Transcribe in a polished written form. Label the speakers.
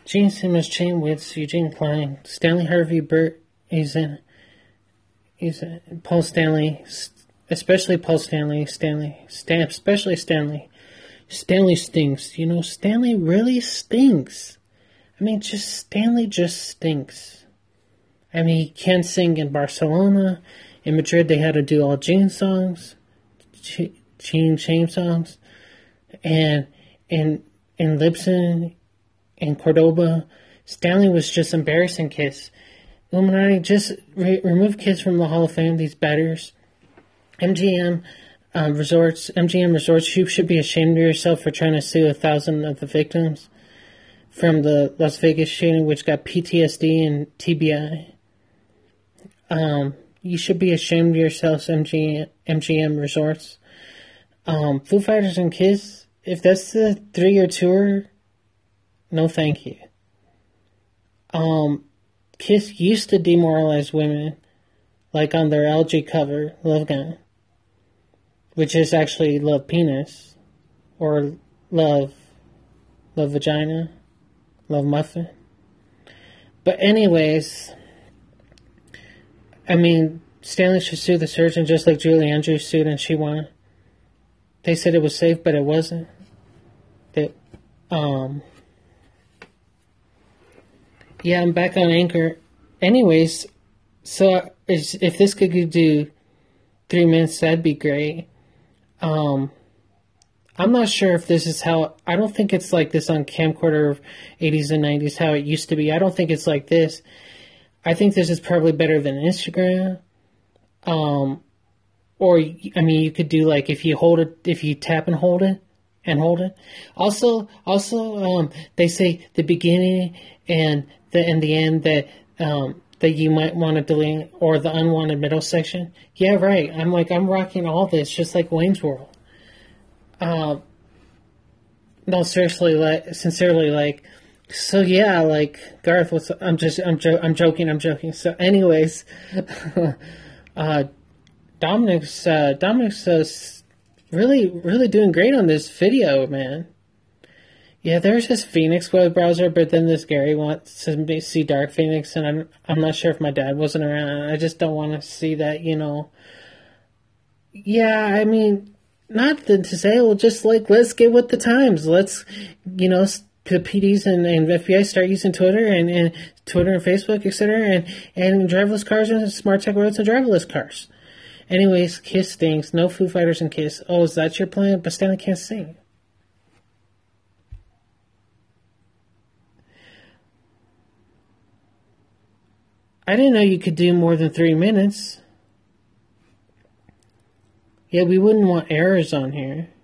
Speaker 1: Gene Simmons, Chain Wits, Eugene Klein, Stanley Harvey Burt. Paul Stanley, especially Paul Stanley. Especially Stanley. Stanley stinks. You know, Stanley really stinks. I mean, Stanley just stinks. I mean, he can't sing in Barcelona. In Madrid, they had to do all Gene songs, Gene songs, and in Libsyn, in Cordoba, Stanley was just embarrassing Kiss. Illuminati, just remove Kiss from the Hall of Fame. These batters, MGM Resorts, you should be ashamed of yourself for trying to sue 1,000 of the victims from the Las Vegas shooting, which got PTSD and TBI. You should be ashamed of yourselves, MGM Resorts. Foo Fighters and Kiss, if that's the 3-year tour, no thank you. Kiss used to demoralize women, like on their LG cover, Love Gun, which is actually Love Penis, or Love Vagina, Love Muffin. But anyways, I mean, Stanley should sue the surgeon just like Julie Andrews sued and she won. They said it was safe, but it wasn't. Yeah, I'm back on Anchor. Anyways, so if this could do 3 minutes, that'd be great. I'm not sure if this is how... I don't think it's like this on camcorder 80s and 90s, how it used to be. I don't think it's like this. I think this is probably better than Instagram. Or, I mean, you could do like if you tap and hold it. Also, they say the beginning and the end that you might want to delete, or the unwanted middle section. Yeah, right. I'm rocking all this just like Wayne's World. No, seriously, sincerely, so yeah, Garth, I'm joking. So anyways, Dominic's really doing great on this video, man. Yeah, there's this Phoenix web browser, but then this Gary wants to see Dark Phoenix, and I'm not sure if my dad wasn't around. I just don't want to see that, you know. Yeah, I mean, not to say, well, just let's get with the times. Let's, you know, the PDs and FBI start using Twitter and Twitter and Facebook, etc., and driverless cars and smart tech roads and driverless cars. Anyways, Kiss stinks. No Foo Fighters and Kiss. Oh, is that your plan? But Stanley can't sing. I didn't know you could do more than 3 minutes. Yeah, we wouldn't want errors on here.